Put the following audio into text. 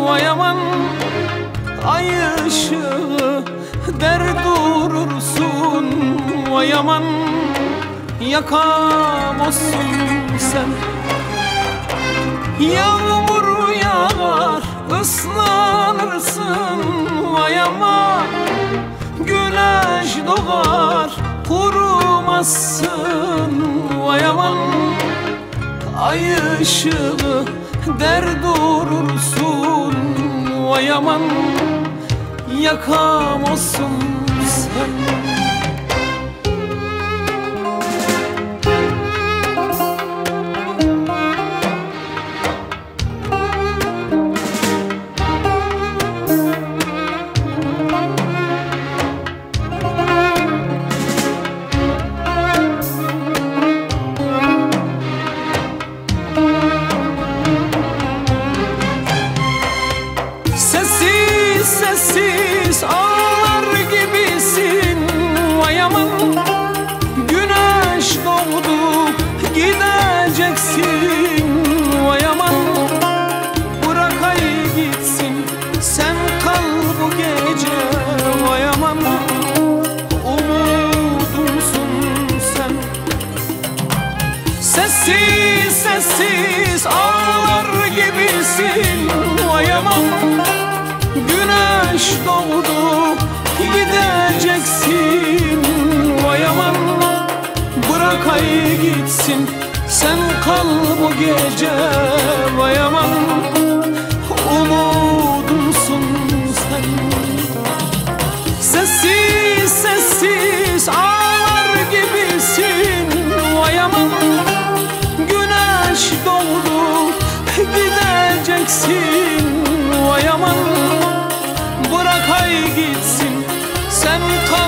vay aman. Ay ışığı der durursun, vay aman. Yakam olsun sen. Yağmur yağar ıslanırsın, vay aman. Güneş doğar kurumazsın, vay aman. Ay ışığı der durursun, vay aman. Yakam olsun sen. Sessiz sessiz ağlar gibisin, vay aman. Güneş doğdu gideceksin, vay aman. Bırak ay gitsin sen kal bu gece, vay aman. Umudumsun sen. Sessiz sessiz ağlar gibisin, vay aman. Güneş doğdu gideceksin, vay aman. Bırak ay gitsin sen kal bu gece, vay aman. Umudumsun sen. Sessiz sessiz ağlar gibisin, vay aman. Güneş doğdu gideceksin, vay aman. Bırak ay gitsin sen kal